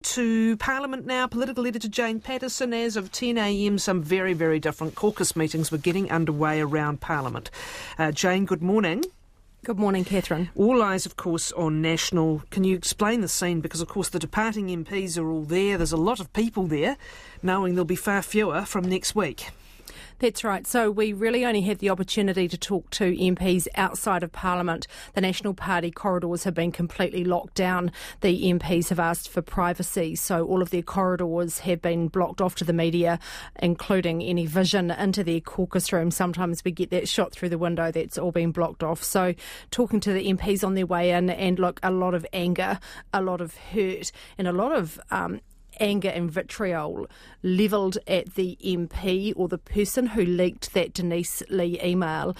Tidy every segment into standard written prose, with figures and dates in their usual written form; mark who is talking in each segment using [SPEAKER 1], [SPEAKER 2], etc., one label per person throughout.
[SPEAKER 1] to Parliament now. Political leader to Jane Patterson. As of 10 a.m, some very, very different caucus meetings were getting underway around Parliament. Jane, good morning.
[SPEAKER 2] Good morning, Catherine.
[SPEAKER 1] All eyes, of course, on National. Can you explain the scene? Because, of course, the departing MPs are all there. There's a lot of people there, knowing there'll be far fewer from next week.
[SPEAKER 2] That's right. So we really only had the opportunity to talk to MPs outside of Parliament. The National Party corridors have been completely locked down. The MPs have asked for privacy, so all of their corridors have been blocked off to the media, including any vision into their caucus room. Sometimes we get that shot through the window. That's all been blocked off. So talking to the MPs on their way in, and look, a lot of anger, a lot of hurt, and a lot of anger and vitriol levelled at the MP or the person who leaked that Denise Lee email,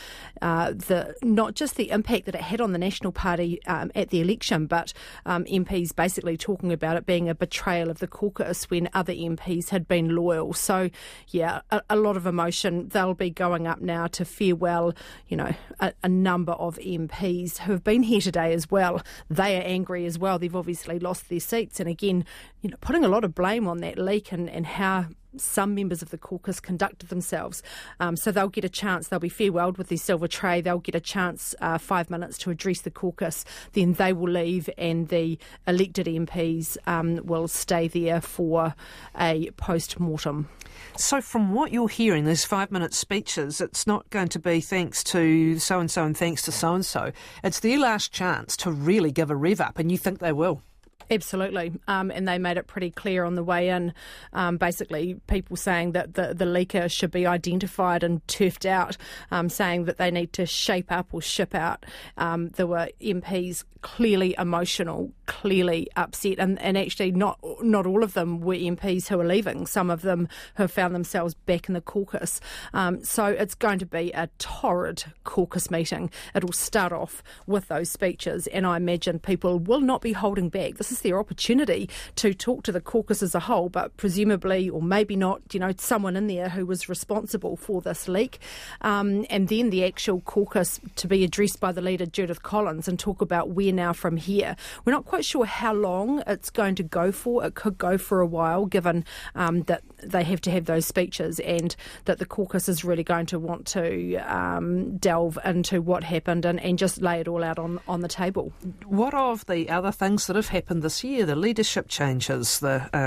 [SPEAKER 2] not just the impact that it had on the National Party at the election, but MPs basically talking about it being a betrayal of the caucus when other MPs had been loyal. So, yeah, a lot of emotion. They'll be going up now to farewell, a number of MPs who have been here today as well. They are angry as well. They've obviously lost their seats. And again, putting a lot of blame on that leak and how some members of the caucus conducted themselves. So they'll get a chance, they'll be farewelled with their silver tray, they'll get a chance 5 minutes to address the caucus, then they will leave and the elected MPs will stay there for a post-mortem.
[SPEAKER 1] So from what you're hearing, these 5-minute speeches, it's not going to be thanks to so-and-so and thanks to so-and-so. It's their last chance to really give a rev up, and you think they will?
[SPEAKER 2] Absolutely, and they made it pretty clear on the way in, basically people saying that the leaker should be identified and turfed out, saying that they need to shape up or ship out. There were MPs clearly emotional, clearly upset, and actually not all of them were MPs who are leaving. Some of them who have found themselves back in the caucus. So it's going to be a torrid caucus meeting. It'll start off with those speeches, and I imagine people will not be holding back. This is their opportunity to talk to the caucus as a whole, but presumably, or maybe not, someone in there who was responsible for this leak. And then the actual caucus to be addressed by the leader, Judith Collins, and talk about where now from here. We're not quite sure how long it's going to go for. It could go for a while, given that they have to have those speeches and that the caucus is really going to want to delve into what happened and just lay it all out on the table.
[SPEAKER 1] What of the other things that have happened this year, the leadership changes,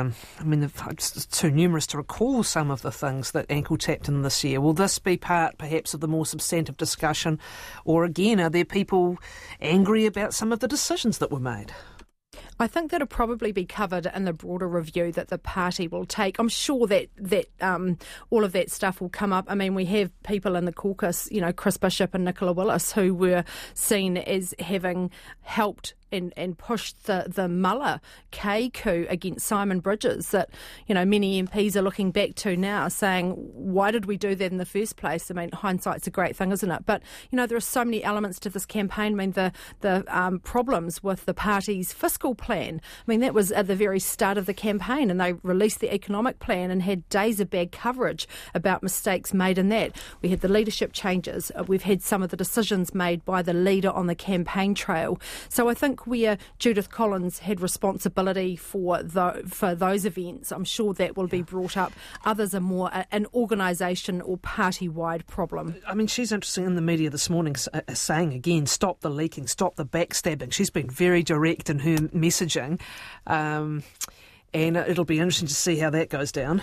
[SPEAKER 1] it's too numerous to recall some of the things that ankle-tapped in this year. Will this be part, perhaps, of the more substantive discussion? Or again, are there people angry about some of the decisions that were made?
[SPEAKER 2] I think that'll probably be covered in the broader review that the party will take. I'm sure that all of that stuff will come up. I mean, we have people in the caucus, Chris Bishop and Nicola Willis, who were seen as having helped and pushed the Muller K coup against Simon Bridges that, many MPs are looking back to now saying, why did we do that in the first place? I mean, hindsight's a great thing, isn't it? But, there are so many elements to this campaign. I mean, the problems with the party's fiscal plan. I mean, that was at the very start of the campaign, and they released the economic plan and had days of bad coverage about mistakes made in that. We had the leadership changes. We've had some of the decisions made by the leader on the campaign trail. So I think where Judith Collins had responsibility for those events, I'm sure that will be brought up. Others are more an organisation or party-wide problem.
[SPEAKER 1] I mean, she's interesting in the media this morning saying again, stop the leaking, stop the backstabbing. She's been very direct in her messaging, and it'll be interesting to see how that goes down.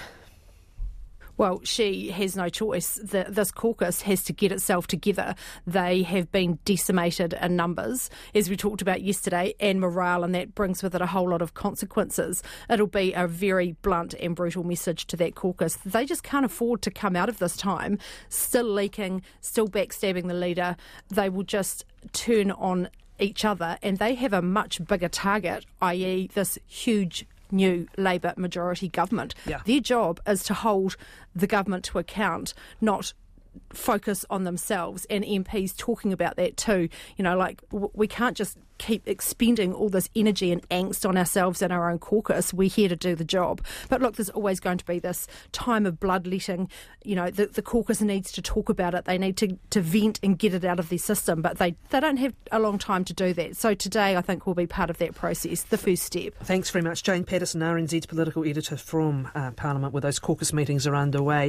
[SPEAKER 2] Well, she has no choice. This caucus has to get itself together. They have been decimated in numbers, as we talked about yesterday, and morale, and that brings with it a whole lot of consequences. It'll be a very blunt and brutal message to that caucus. They just can't afford to come out of this time still leaking, still backstabbing the leader. They will just turn on each other, and they have a much bigger target, i.e. this huge new Labour majority government.
[SPEAKER 1] Yeah.
[SPEAKER 2] Their job is to hold the government to account, not focus on themselves, and MPs talking about that too. We can't just keep expending all this energy and angst on ourselves and our own caucus. We're here to do the job. But look, there's always going to be this time of bloodletting. The caucus needs to talk about it. They need to vent and get it out of their system, but they don't have a long time to do that. So today, I think, will be part of that process, the first step.
[SPEAKER 1] Thanks very much. Jane Patterson, RNZ's political editor from Parliament, where those caucus meetings are underway.